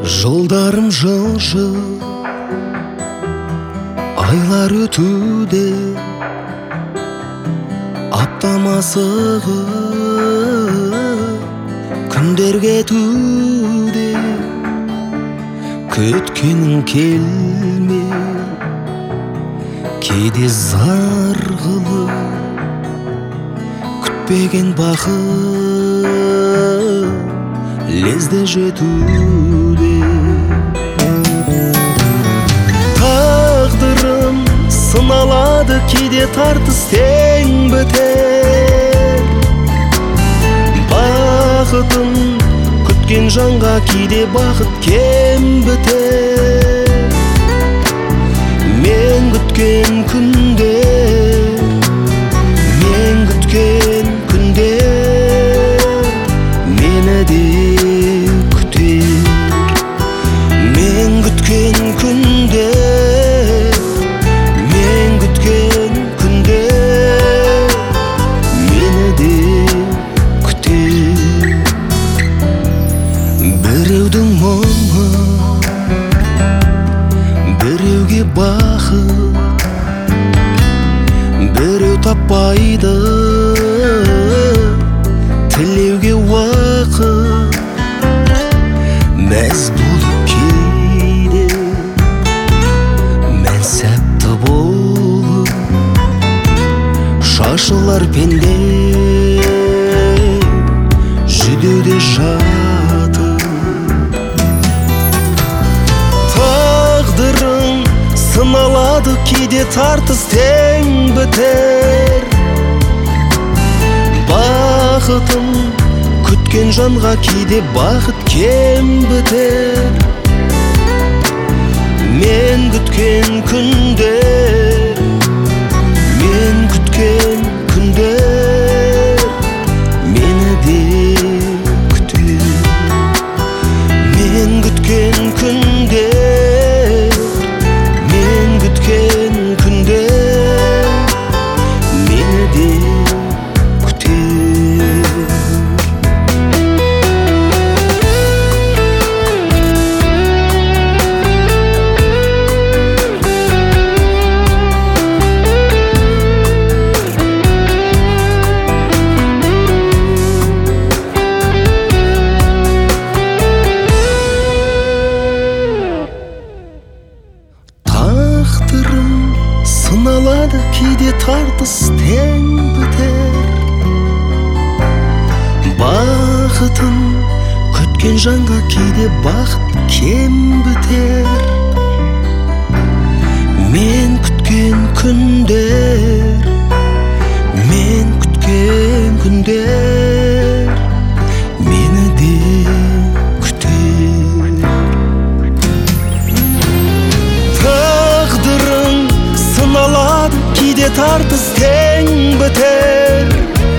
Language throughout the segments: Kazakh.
Жылдарым жыл-жыл, айлар өтуде, аптамасығы күндер кетуде. Күткенің келме, кейде зар қылып, күтпеген бақыт лезде жетуде. Тағдырым сыналады, кейде тартыс тең бітер. Бақытым күткен жанға кейде бақыт кем бітер. Мен күткен күнде, мен күткен күнде мені де күтер. Мен күткен күнде, мен күткен күнде мені де күтер. Біреудің мұңы, біреуге бақыт, біреу таппайды тілеуге уақыт. Мәз болып кейде мән сәтті болып, шашылар пенде жүдеуде жатып. Тағдырың сыналады, кейде тартыс тең бітер. Бақытым күткен жанға кейде бақыт кем бітер. Мен күткен күнде, мен күткен күнде мені де күтер. Мен күткен күнде, мен күткен күнде мені де күтер. Тағдырым сыналады, кейде тартыс тең бітер. Бақытым күткен жанға кейде бақыт кем бітер. Мен күткен күндер, мен күткен күндер мені де күтер. Тағдырың сыналады, кейде тартыс тең бітер.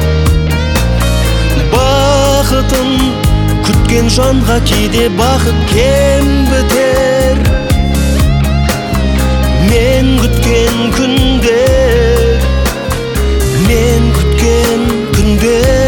Бақытым күткен жанға кейде бақыт кем бітер. Мен күткен күнде, мен күткен күнде